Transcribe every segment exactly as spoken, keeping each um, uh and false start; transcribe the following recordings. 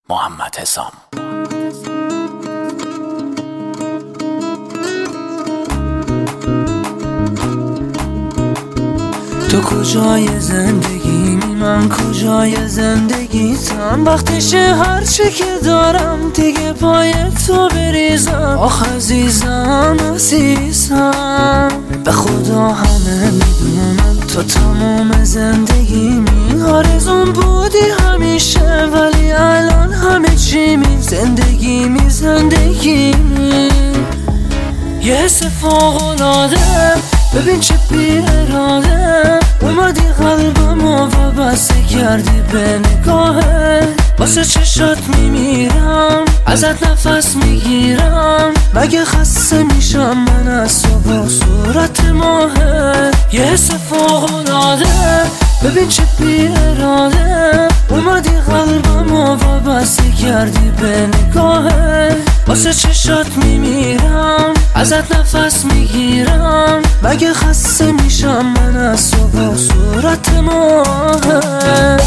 محمد حسام. تو کجای زندگی، من کجای زندگیتم؟ وقتشه هرچی که دارم دیگه پای تو بریزم. آخ عزیزم عزیزم، به خدا همه میدونم تو تمام زندگیمی. آرزون بودی همیشه ولی الان همه چی می زندگیمی زندگیمی. یه حس فوق‌العاده، ببین چه بی اراده اومدی قلبمو و بسته کردی به نگاهت. واسه چشات میمیرم، ازت نفس میگیرم. مگه خسته میشم من از تو با صورت ماهت؟ یه حس فوق‌العاده، ببین چه بی اراده اومدی قلبمو و بسته کردی به نگاهت. واسه چشات میمیرم، ازت نفس میگیرم. مگه خسته میشم من از تو با صورت ماهت؟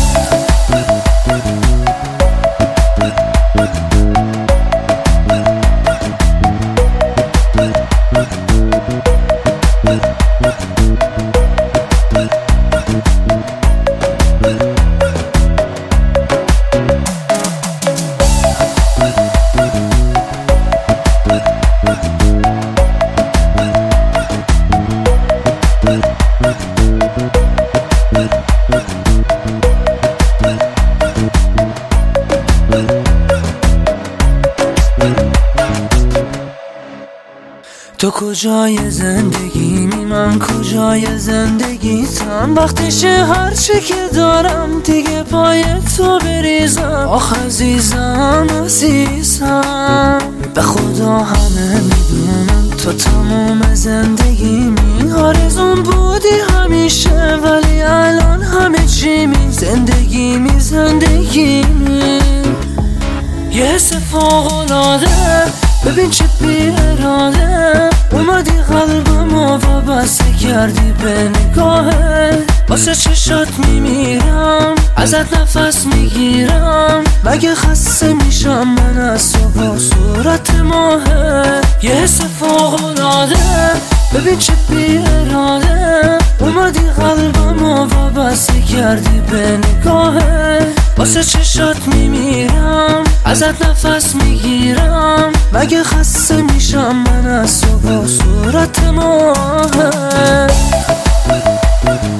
تو کجای زندگی، من کجای زندگیتم؟ وقتشه هرچی که دارم دیگه پای تو بریزم. آخ عزیزم عزیزم، به خدا همه میدونم تو تمام زندگیمی. آرزون بودی همیشه ولی الان همه چی می زندگیمی زندگیمی. یه حس فوق‌العاده، ببین چه بی اراده اومدی قلبمو و بسته کردی به نگاهت. واسه چشات میمیرم، ازت نفس میگیرم. مگه خسته میشم من از تو با صورت ماهت؟ یه حس فوق‌العاده، ببین چه بی اراده اومدی قلبمو و بسته کردی به نگاهت. واسه چشات میمیرم، ازت نفس میگیرم. مگه خسته میشم من از تو با صورت ماهت؟